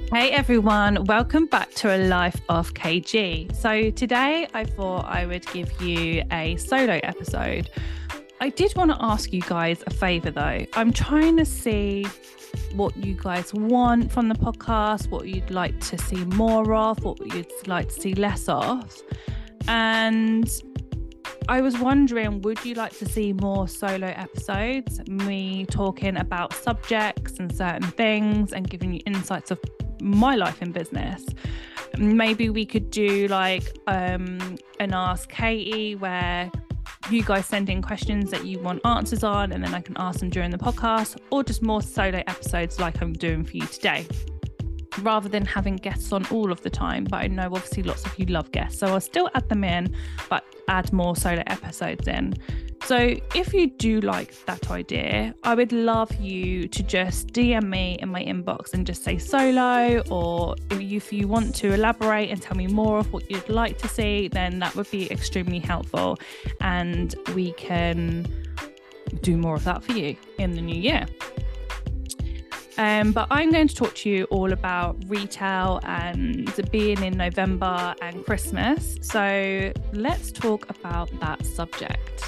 Hey everyone, welcome back to A Life of KG. So today I thought I would give you a solo episode. I did want to ask you guys a favor though. I'm trying to see what you guys want from the podcast, what you'd like to see more of, what you'd like to see less of. And I was wondering, would you like to see more solo episodes? Me talking about subjects and certain things and giving you insights of my life in business. Maybe we could do like an Ask Katie where you guys send in questions that you want answers on and then I can ask them during the podcast, or just more solo episodes like I'm doing for you today, rather than having guests on all of the time. But I know obviously lots of you love guests, so I'll still add them in, but add more solo episodes in. So if you do like that idea, I would love you to just DM me in my inbox and just say solo, or if you want to elaborate and tell me more of what you'd like to see, then that would be extremely helpful and we can do more of that for you in the new year. But I'm going to talk to you all about retail and being in November and Christmas. So let's talk about that subject.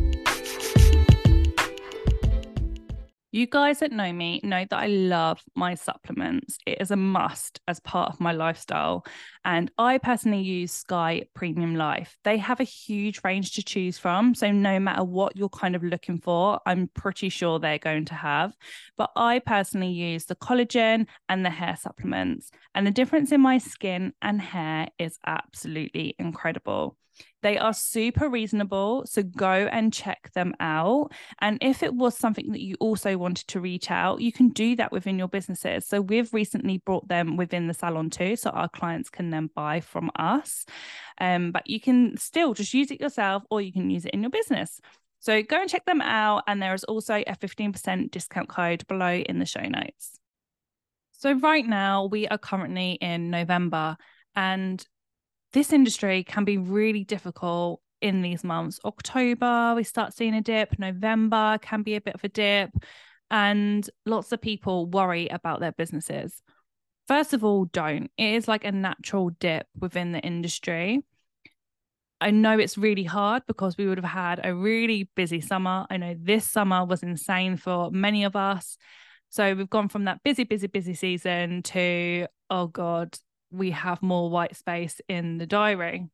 You guys that know me know that I love my supplements. It is a must as part of my lifestyle. And I personally use Sky Premium Life. They have a huge range to choose from. So no matter what you're kind of looking for, I'm pretty sure they're going to have. But I personally use the collagen and the hair supplements. And the difference in my skin and hair is absolutely incredible. They are super reasonable, so go and check them out. And if it was something that you also wanted to reach out, you can do that within your businesses. So we've recently brought them within the salon too, so our clients can then buy from us. But you can still just use it yourself, or you can use it in your business. So go and check them out. And there is also a 15% discount code below in the show notes. So right now we are currently in November, and this industry can be really difficult in these months. October, we start seeing a dip. November can be a bit of a dip. And lots of people worry about their businesses. First of all, don't. It is like a natural dip within the industry. I know it's really hard because we would have had a really busy summer. I know this summer was insane for many of us. So we've gone from that busy season to, oh God, we have more white space in the diary.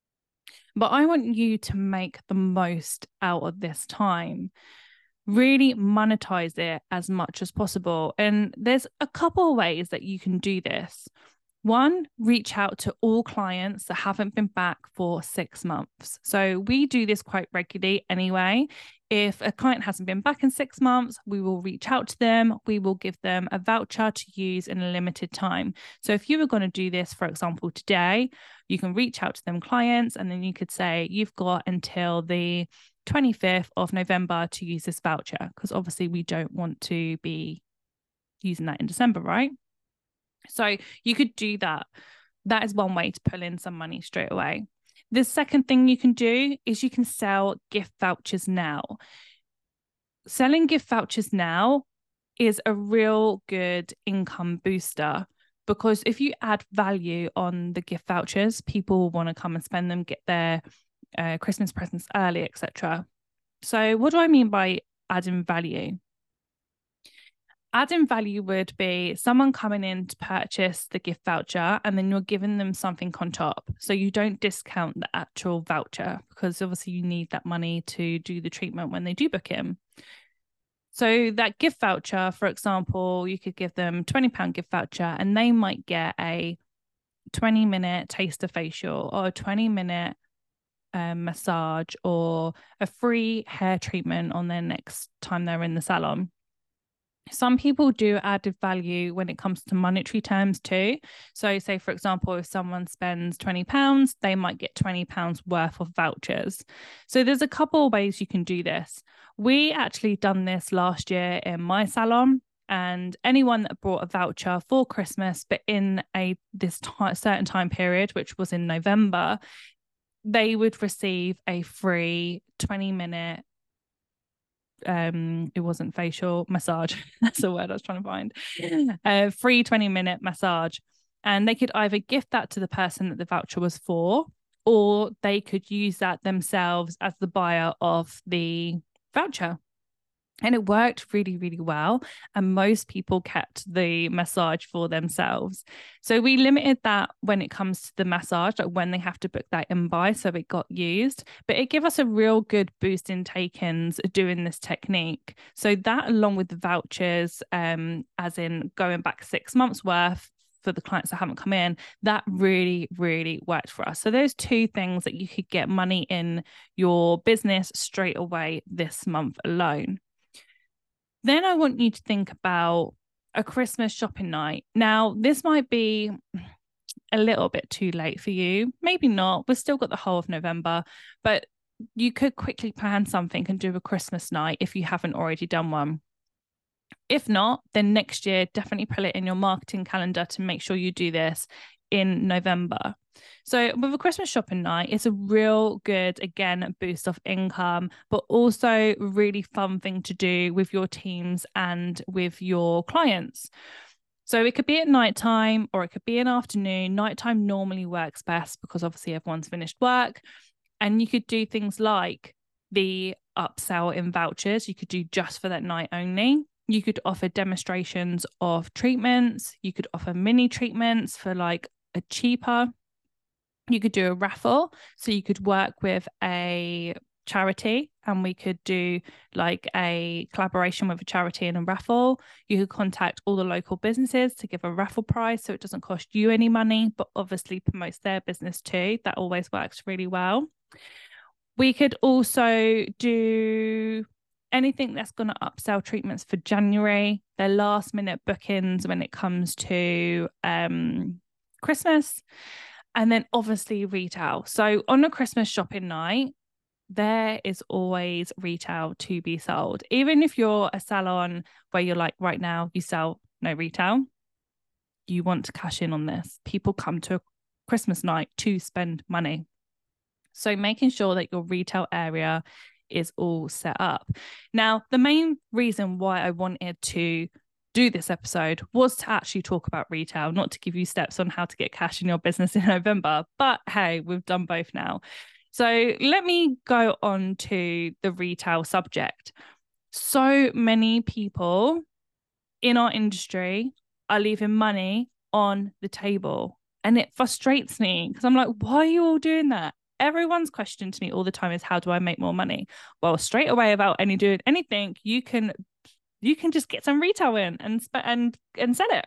But I want you to make the most out of this time. Really monetize it as much as possible. And there's a couple of ways that you can do this. One, reach out to all clients that haven't been back for 6 months. So we do this quite regularly anyway. If a client hasn't been back in 6 months, we will reach out to them. We will give them a voucher to use in a limited time. So if you were going to do this, for example, today, you can reach out to them clients, and then you could say, you've got until the 25th of November to use this voucher, because obviously we don't want to be using that in December, right? So you could do that. That is one way to pull in some money straight away. The second thing you can do is you can sell gift vouchers now. Selling gift vouchers now is a real good income booster, because if you add value on the gift vouchers, people will want to come and spend them, get their Christmas presents early, etc. So what do I mean by adding value? Adding value would be someone coming in to purchase the gift voucher, and then you're giving them something on top. So you don't discount the actual voucher, because obviously you need that money to do the treatment when they do book in. So that gift voucher, for example, you could give them £20 gift voucher, and they might get a 20-minute taster facial, or a 20-minute massage, or a free hair treatment on their next time they're in the salon. Some people do added value when it comes to monetary terms too. So say, for example, if someone spends £20, they might get £20 worth of vouchers. So there's a couple of ways you can do this. We actually done this last year in my salon, and anyone that brought a voucher for Christmas, but in this certain time period, which was in November, they would receive a free 20-minute it wasn't facial massage. That's the word I was trying to find. Free 20-minute massage. And they could either gift that to the person that the voucher was for, or they could use that themselves as the buyer of the voucher. And it worked really, really well. And most people kept the massage for themselves. So we limited that when it comes to the massage, like when they have to book that in by, so it got used. But it gave us a real good boost in take-ins doing this technique. So that, along with the vouchers, as in going back 6 months worth for the clients that haven't come in, that really, really worked for us. So those two things that you could get money in your business straight away this month alone. Then I want you to think about a Christmas shopping night. Now, this might be a little bit too late for you. Maybe not. We've still got the whole of November, but you could quickly plan something and do a Christmas night if you haven't already done one. If not, then next year, definitely put it in your marketing calendar to make sure you do this in November. So with a Christmas shopping night, it's a real good, again, boost of income, but also really fun thing to do with your teams and with your clients. So it could be at nighttime or it could be an afternoon. Nighttime normally works best because obviously everyone's finished work. And you could do things like the upsell in vouchers. You could do just for that night only. You could offer demonstrations of treatments. You could offer mini treatments for like a cheaper. You could do a raffle. So you could work with a charity and we could do like a collaboration with a charity and a raffle. You could contact all the local businesses to give a raffle prize so it doesn't cost you any money, but obviously promotes their business too. That always works really well. We could also do anything that's going to upsell treatments for January. They're last minute bookings when it comes to Christmas. And then obviously retail. So on a Christmas shopping night, there is always retail to be sold. Even if you're a salon where you're like, right now, you sell no retail, you want to cash in on this. People come to a Christmas night to spend money. So making sure that your retail area is all set up. Now, the main reason why I wanted to do this episode was to actually talk about retail, not to give you steps on how to get cash in your business in November. But hey, we've done both now. So let me go on to the retail subject. So many people in our industry are leaving money on the table. And it frustrates me because I'm like, why are you all doing that? Everyone's question to me all the time is, how do I make more money? Well, straight away, without doing anything, you can just get some retail in and sell it.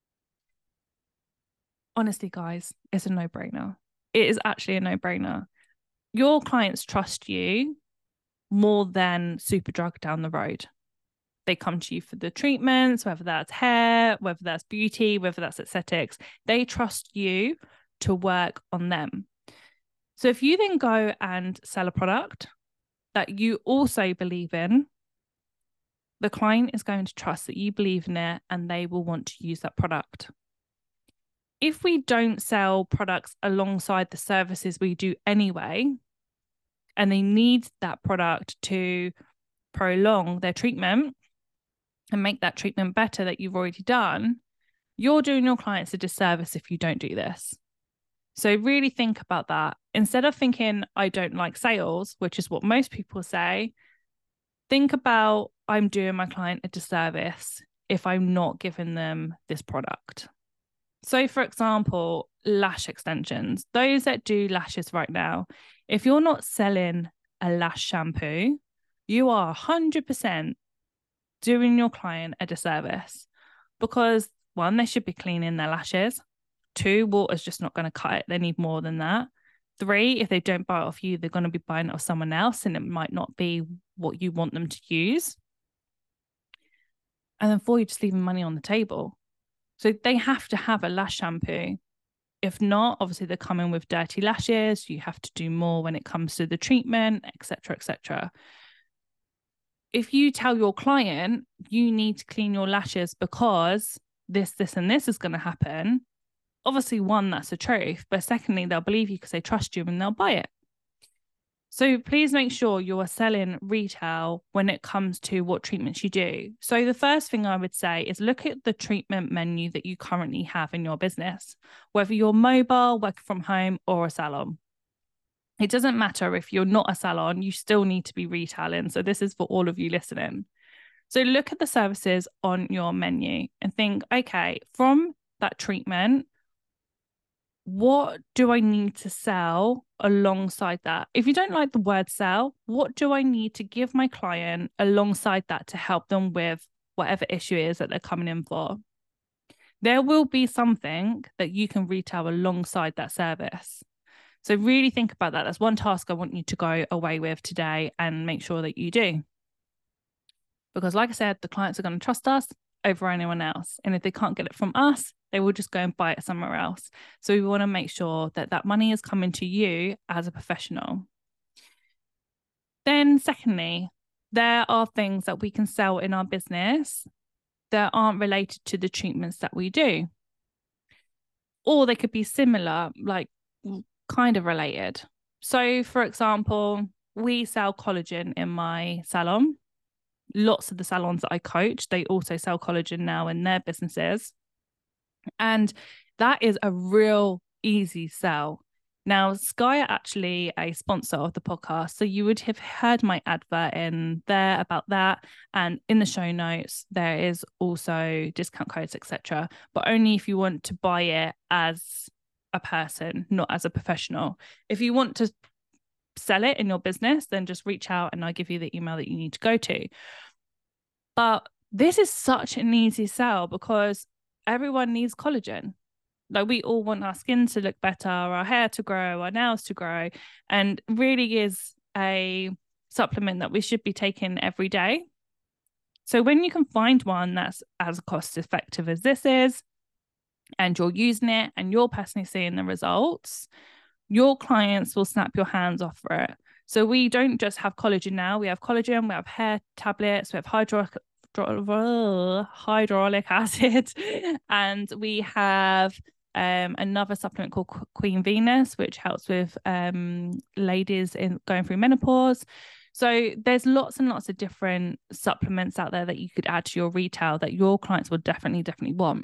Honestly, guys, it's a no-brainer. It is actually a no-brainer. Your clients trust you more than Superdrug down the road. They come to you for the treatments, whether that's hair, whether that's beauty, whether that's aesthetics. They trust you to work on them. So if you then go and sell a product that you also believe in, the client is going to trust that you believe in it and they will want to use that product. If we don't sell products alongside the services we do anyway, and they need that product to prolong their treatment and make that treatment better that you've already done, you're doing your clients a disservice if you don't do this. So really think about that. Instead of thinking, I don't like sales, which is what most people say, think about, I'm doing my client a disservice if I'm not giving them this product. So for example, lash extensions, those that do lashes right now, if you're not selling a lash shampoo, you are 100% doing your client a disservice because 1, they should be cleaning their lashes. 2, water's just not going to cut it. They need more than that. 3, if they don't buy it off you, they're going to be buying it off someone else and it might not be what you want them to use. And then 4, you're just leaving money on the table. So they have to have a lash shampoo. If not, obviously they're coming with dirty lashes. You have to do more when it comes to the treatment, etc., etc. If you tell your client you need to clean your lashes because this, and this is going to happen, obviously 1, that's the truth. But secondly, they'll believe you because they trust you and they'll buy it. So please make sure you are selling retail when it comes to what treatments you do. So the first thing I would say is look at the treatment menu that you currently have in your business, whether you're mobile, working from home, or a salon. It doesn't matter if you're not a salon, you still need to be retailing. So this is for all of you listening. So look at the services on your menu and think, okay, from that treatment, what do I need to sell alongside that? If you don't like the word sell, what do I need to give my client alongside that to help them with whatever issue it is that they're coming in for? There will be something that you can retail alongside that service. So really think about that. That's one task I want you to go away with today and make sure that you do. Because like I said, the clients are going to trust us over anyone else. And if they can't get it from us, they will just go and buy it somewhere else. So we want to make sure that that money is coming to you as a professional. Then secondly, there are things that we can sell in our business that aren't related to the treatments that we do. Or they could be similar, like kind of related. So for example, we sell collagen in my salon. Lots of the salons that I coach, they also sell collagen now in their businesses. And that is a real easy sell. Now, Sky are actually a sponsor of the podcast. So you would have heard my advert in there about that. And in the show notes, there is also discount codes, etc. But only if you want to buy it as a person, not as a professional. If you want to sell it in your business, then just reach out and I'll give you the email that you need to go to. But this is such an easy sell because everyone needs collagen. Like we all want our skin to look better, our hair to grow, our nails to grow, and really is a supplement that we should be taking every day. So when you can find one that's as cost effective as this is, and you're using it and you're personally seeing the results, your clients will snap your hands off for it. So we don't just have collagen now. We have collagen, we have hair tablets, we have hyaluronic acid, and we have another supplement called Queen Venus, which helps with ladies in going through menopause. So there's lots and lots of different supplements out there that you could add to your retail that your clients will definitely want.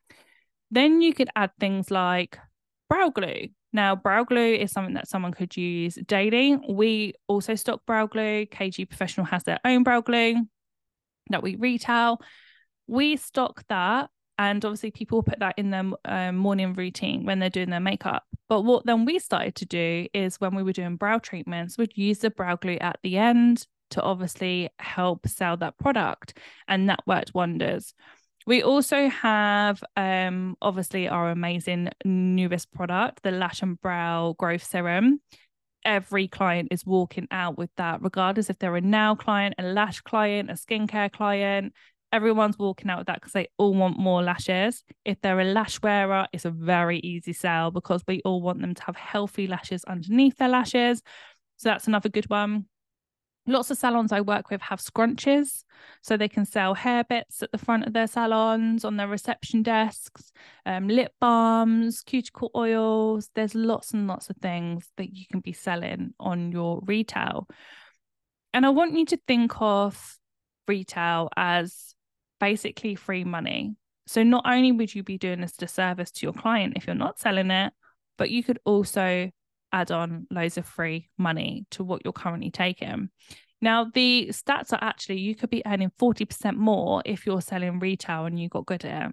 Then you could add things like brow glue. Now, brow glue is something that someone could use daily. We also stock brow glue. KG Professional has their own brow glue that we retail. We stock that, and obviously people put that in their morning routine when they're doing their makeup. But what then we started to do is when we were doing brow treatments, we'd use the brow glue at the end to obviously help sell that product, and that worked wonders. We also have obviously our amazing newest product, the Lash and Brow Growth Serum. Every client is walking out with that, regardless if they're a nail client, a lash client, a skincare client. Everyone's walking out with that because they all want more lashes. If they're a lash wearer, it's a very easy sell because we all want them to have healthy lashes underneath their lashes. So that's another good one. Lots of salons I work with have scrunches, so they can sell hair bits at the front of their salons, on their reception desks, lip balms, cuticle oils. There's lots and lots of things that you can be selling on your retail. And I want you to think of retail as basically free money. So not only would you be doing this disservice to your client if you're not selling it, but you could also add on loads of free money to what you're currently taking. Now, the stats are actually you could be earning 40% more if you're selling retail and you got good at it.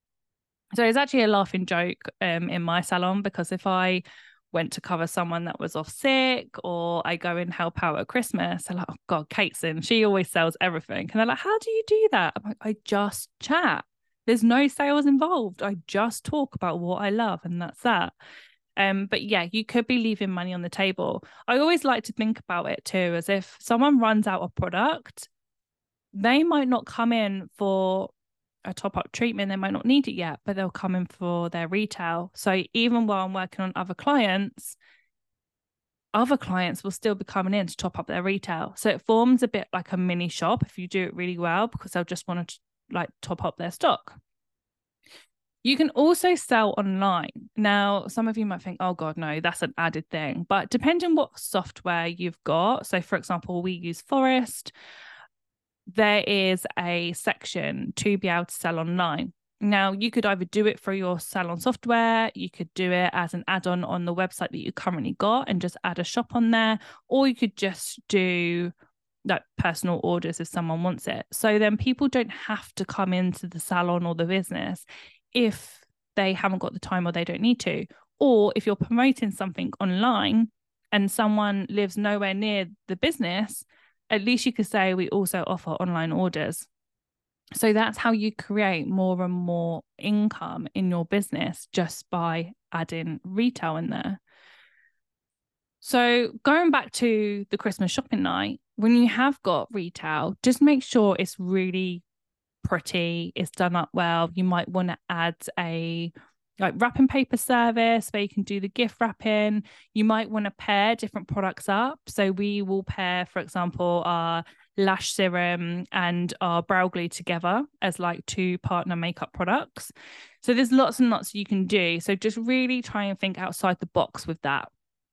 So it's actually a laughing joke in my salon, because if I went to cover someone that was off sick, or I go and help out at Christmas, they're like, oh God, Kate's in, she always sells everything. And they're like, how do you do that? I'm like, I just chat. There's no sales involved. I just talk about what I love, and that's that. But yeah, you could be leaving money on the table. I always like to think about it too, as if someone runs out of product, they might not come in for a top-up treatment, they might not need it yet, but they'll come in for their retail. So even while I'm working on other clients will still be coming in to top up their retail. So it forms a bit like a mini shop if you do it really well, because they'll just want to like top up their stock. You can also sell online. Now, some of you might think, oh God, no, that's an added thing. But depending on what software you've got, so for example, we use Forest, there is a section to be able to sell online. Now, you could either do it for your salon software, you could do it as an add-on on the website that you currently got and just add a shop on there, or you could just do like personal orders if someone wants it. So then people don't have to come into the salon or the business if they haven't got the time or they don't need to. Or if you're promoting something online and someone lives nowhere near the business, at least you could say we also offer online orders. So that's how you create more and more income in your business, just by adding retail in there. So going back to the Christmas shopping night, when you have got retail, just make sure it's really pretty, it's done up well. You might want to add a like wrapping paper service where you can do the gift wrapping. You might want to pair different products up. So we will pair, for example, our lash serum and our brow glue together as like two partner makeup products. So there's lots and lots you can do. So just really try and think outside the box with that.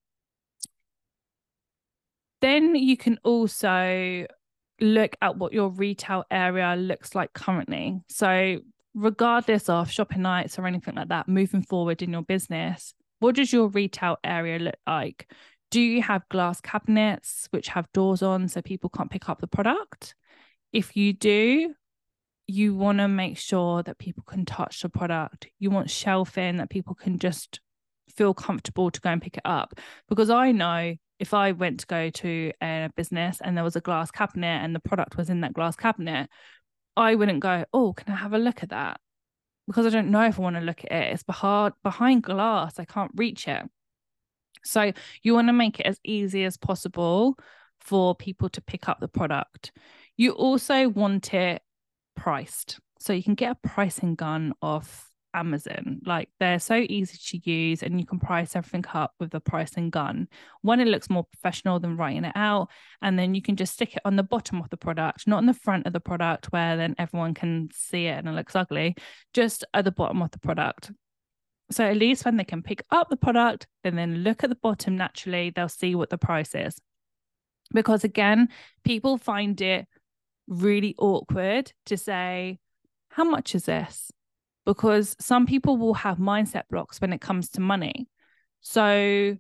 Then you can also look at what your retail area looks like currently. So regardless of shopping nights or anything like that, moving forward in your business, what does your retail area look like? Do you have glass cabinets which have doors on so people can't pick up the product? If you do, you want to make sure that people can touch the product. You want shelving that people can just feel comfortable to go and pick it up. Because I know if I went to go to a business and there was a glass cabinet and the product was in that glass cabinet, I wouldn't go, oh, can I have a look at that? Because I don't know if I want to look at it. It's behind glass. I can't reach it. So you want to make it as easy as possible for people to pick up the product. You also want it priced. So you can get a pricing gun off Amazon. Like they're so easy to use and you can price everything up with the pricing gun. One, it looks more professional than writing it out. And then you can just stick it on the bottom of the product, not on the front of the product where then everyone can see it and it looks ugly, just at the bottom of the product. So at least when they can pick up the product and then look at the bottom naturally, they'll see what the price is. Because again, people find it really awkward to say, how much is this? Because some people will have mindset blocks when it comes to money. So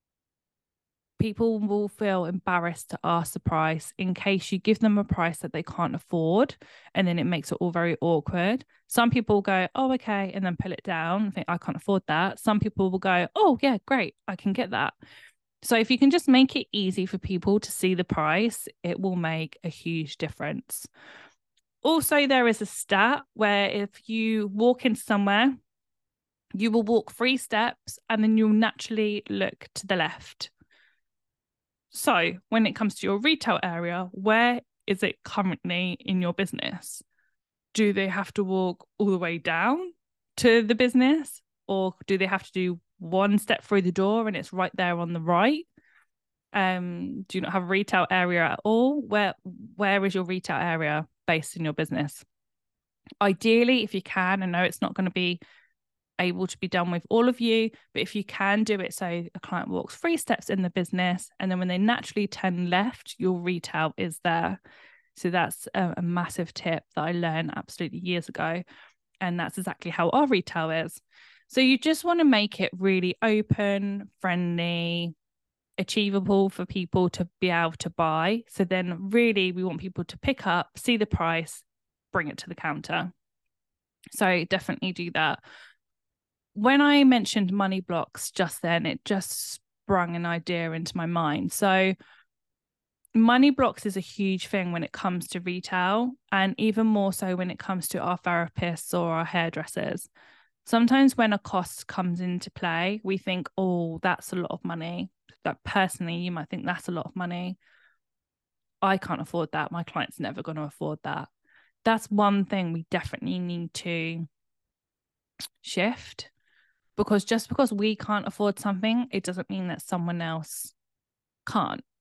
people will feel embarrassed to ask the price in case you give them a price that they can't afford. And then it makes it all very awkward. Some people go, oh, okay, and then pull it down. I think I can't afford that. Some people will go, oh, yeah, great, I can get that. So if you can just make it easy for people to see the price, it will make a huge difference. Also, there is a stat where if you walk in somewhere, you will walk 3 steps and then you'll naturally look to the left. So when it comes to your retail area, where is it currently in your business? Do they have to walk all the way down to the business? Or do they have to do 1 step through the door and it's right there on the right? Do you not have a retail area at all? Where is your retail area based in your business? Ideally, if you can, I know it's not going to be able to be done with all of you, but if you can do it so a client walks 3 steps in the business and then when they naturally turn left, your retail is there. So that's a massive tip that I learned absolutely years ago, and that's exactly how our retail is. So you just want to make it really open, friendly, achievable for people to be able to buy. So then really we want people to pick up, see the price, bring it to the counter. So definitely do that. When I mentioned money blocks just then, it just sprung an idea into my mind. So money blocks is a huge thing when it comes to retail, and even more so when it comes to our therapists or our hairdressers. Sometimes when a cost comes into play, we think, oh, that's a lot of money. That personally, you might think that's a lot of money. I can't afford that. My client's never going to afford that. That's one thing we definitely need to shift, because just because we can't afford something, it doesn't mean that someone else can't.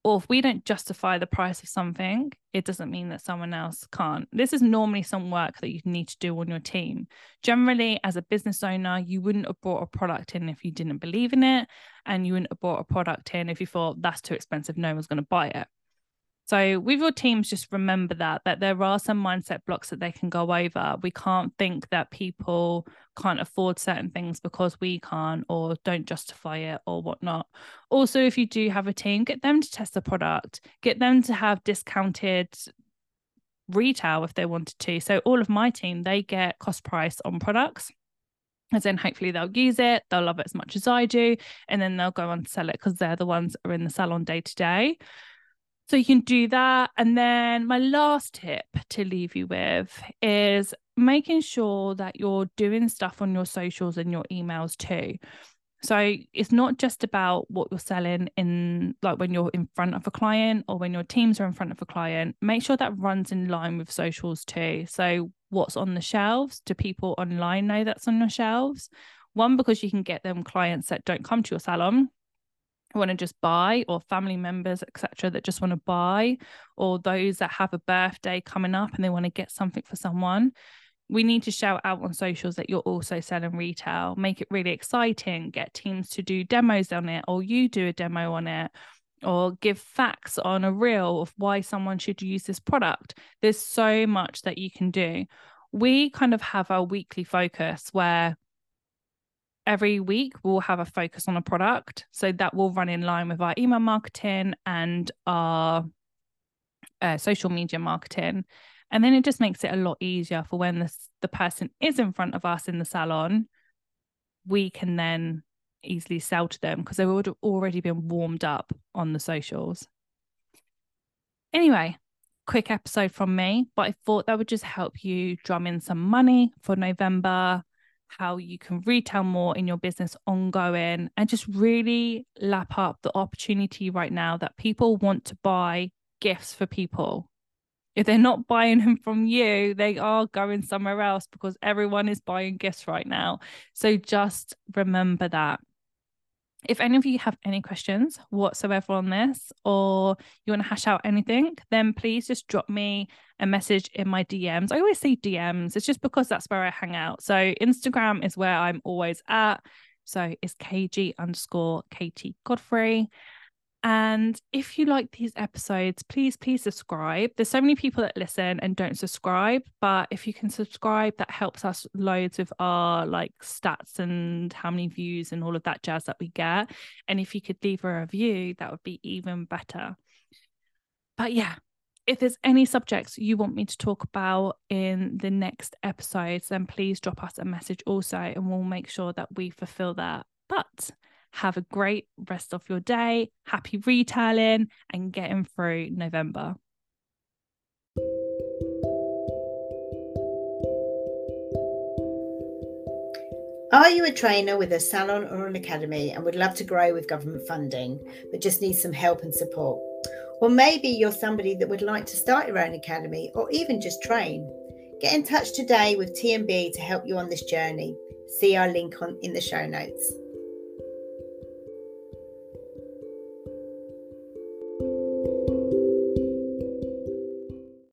or if we don't justify the price of something, it doesn't mean that someone else can't. This is normally some work that you need to do on your team. Generally, as a business owner, you wouldn't have brought a product in if you didn't believe in it, and you wouldn't have brought a product in if you thought that's too expensive, no one's going to buy it. So with your teams, just remember that there are some mindset blocks that they can go over. We can't think that people can't afford certain things because we can't, or don't justify it or whatnot. Also, if you do have a team, get them to test the product, get them to have discounted retail if they wanted to. So all of my team, they get cost price on products. As then hopefully they'll use it, they'll love it as much as I do, and then they'll go on to sell it because they're the ones that are in the salon day to day. So you can do that. And then my last tip to leave you with is making sure that you're doing stuff on your socials and your emails too. So it's not just about what you're selling in, like when you're in front of a client or when your teams are in front of a client. Make sure that runs in line with socials too. So what's on the shelves? Do people online know that's on your shelves? One, because you can get them clients that don't come to your salon, want to just buy, or family members, etc., that just want to buy, or those that have a birthday coming up and they want to get something for someone. We need to shout out on socials that you're also selling retail. Make it really exciting. Get teams to do demos on it, or you do a demo on it, or give facts on a reel of why someone should use this product. There's so much that you can do. We kind of have our weekly focus where every week we'll have a focus on a product. So that will run in line with our email marketing and our social media marketing. And then it just makes it a lot easier for when the person is in front of us in the salon, we can then easily sell to them because they would have already been warmed up on the socials. Anyway, quick episode from me, but I thought that would just help you drum in some money for November, how you can retail more in your business ongoing, and just really lap up the opportunity right now that people want to buy gifts for people. If they're not buying them from you, they are going somewhere else because everyone is buying gifts right now. So just remember that. If any of you have any questions whatsoever on this, or you want to hash out anything, then please just drop me a message in my DMs. I always say DMs. It's just because that's where I hang out. So Instagram is where I'm always at. So it's KG_KT Godfrey. And if you like these episodes, please subscribe. There's so many people that listen and don't subscribe, but if you can subscribe, that helps us loads with our like stats and how many views and all of that jazz that we get. And if you could leave a review, that would be even better. But yeah, if there's any subjects you want me to talk about in the next episodes, then please drop us a message also, and we'll make sure that we fulfill that. But have a great rest of your day, happy retailing, and getting through November. Are you a trainer with a salon or an academy and would love to grow with government funding, but just need some help and support? Or maybe you're somebody that would like to start your own academy or even just train. Get in touch today with TMB to help you on this journey. See our link in the show notes.